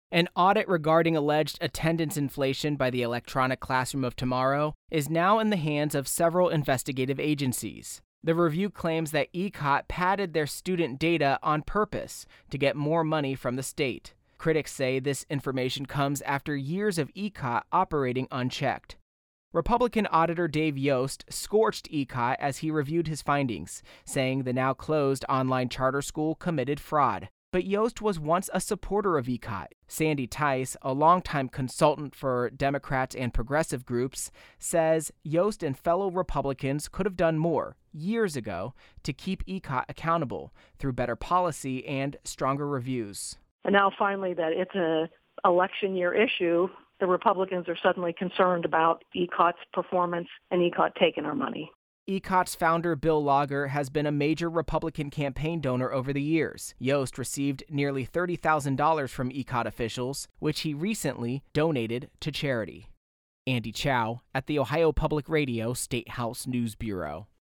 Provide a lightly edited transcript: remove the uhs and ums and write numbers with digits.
An audit regarding alleged attendance inflation by the Electronic Classroom of Tomorrow is now in the hands of several investigative agencies. The review claims that ECOT padded their student data on purpose to get more money from the state. Critics say this information comes after years of ECOT operating unchecked. Republican Auditor Dave Yost scorched ECOT as he reviewed his findings, saying the now closed online charter school committed fraud. But Yost was once a supporter of ECOT. Sandy Tice, a longtime consultant for Democrats and progressive groups, says Yost and fellow Republicans could have done more years ago to keep ECOT accountable through better policy and stronger reviews. And now finally that it's an election year issue, the Republicans are suddenly concerned about ECOT's performance and ECOT taking our money. ECOT's founder, Bill Lager, has been a major Republican campaign donor over the years. Yost received nearly $30,000 from ECOT officials, which he recently donated to charity. Andy Chow at the Ohio Public Radio State House News Bureau.